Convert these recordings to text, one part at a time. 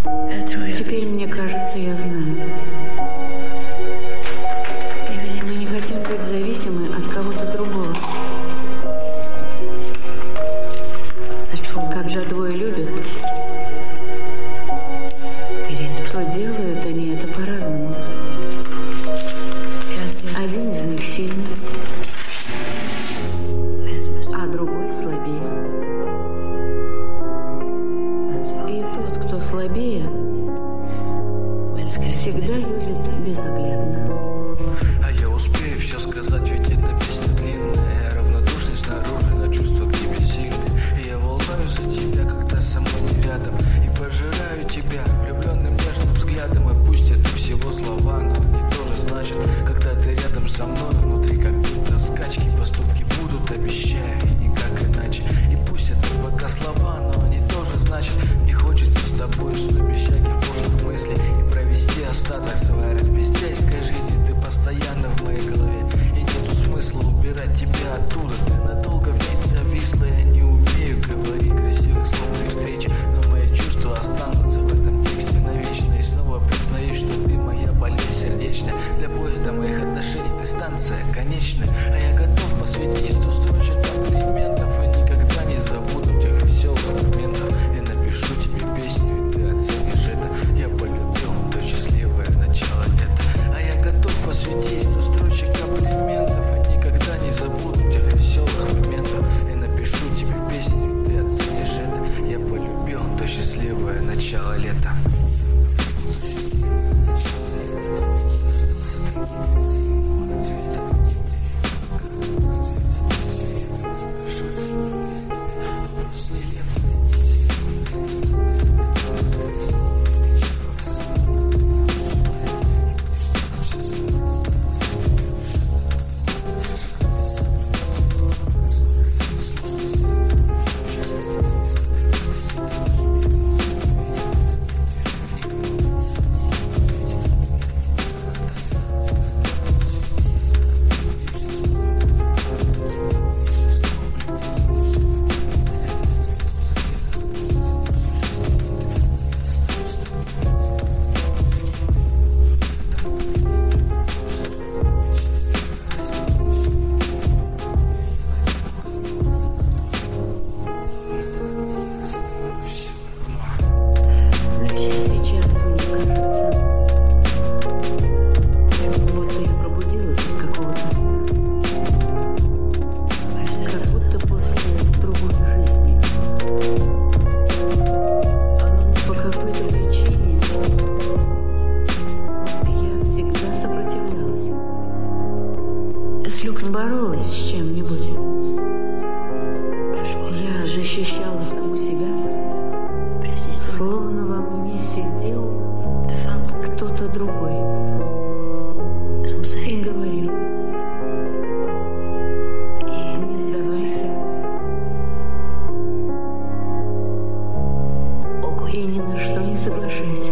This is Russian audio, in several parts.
Теперь, мне кажется, я знаю. Мы не хотим быть зависимы от кого-то другого. Когда двое любят, то делают они это по-разному. Один из них сильный, а другой слабее. И тот, кто слабее, всегда любит безоглядно. А я успею все сказать, ведь эта песня длинная. Равнодушный снаружи, но чувства к тебе сильны. И я волнуюсь за тебя, когда со мной не рядом. И пожираю тебя влюбленным нежным взглядом. И пусть это всего слова, но они тоже значат. Когда ты рядом со мной, внутри как будто скачки. Поступки будут, обещаю, и никак иначе. И пусть это пока слова, но они тоже значат. Мне хочется с тобой уснуть без всяких пошлых мыслей и провести остаток своей разбездяйской жизни. Ты постоянно в моей голове, и нету смысла убирать тебя оттуда. Ты надолго в ней зависла, я не умею говорить красивых слов при встрече, но мои чувства останутся в этом тексте навечно. И снова признаюсь, что ты моя болезнь сердечная. Для поезда моих отношений ты станция конечная. А я готов посвятить 100 строчек комплиментов, и никогда не забуду тех веселых моментов. Я напишу тебе песню, и ты оценишь это. Я полюбил то счастливое начало лета. А я готов посвятить 100 строчек комплиментов, и никогда не забуду тех веселых моментов. Я напишу тебе песню, и ты оценишь это. Я полюбил то счастливое начало лета. Боролась с чем-нибудь. Я защищала саму себя, словно во мне сидел кто-то другой и говорил: не сдавайся и ни на что не соглашайся.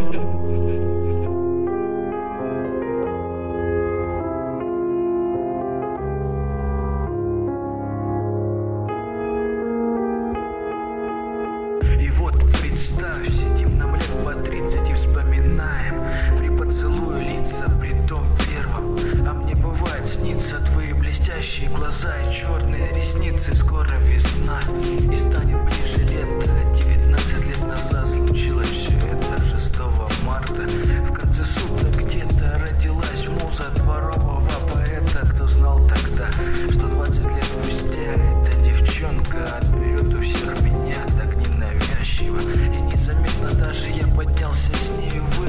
Представь, сидим нам лет по 30 и вспоминаем при поцелуе лица, при том первом. А мне бывает снится твои блестящие глаза и черные ресницы. Скоро весна и станет ближе лето. 19 лет назад случилось все это 6 марта. В конце суток где-то родилась муза дворового поэта. Кто знал тогда, что 20 лет спустя эта девчонка отберет у всех меня так ненавязчиво. И незаметно даже я поднялся с нею в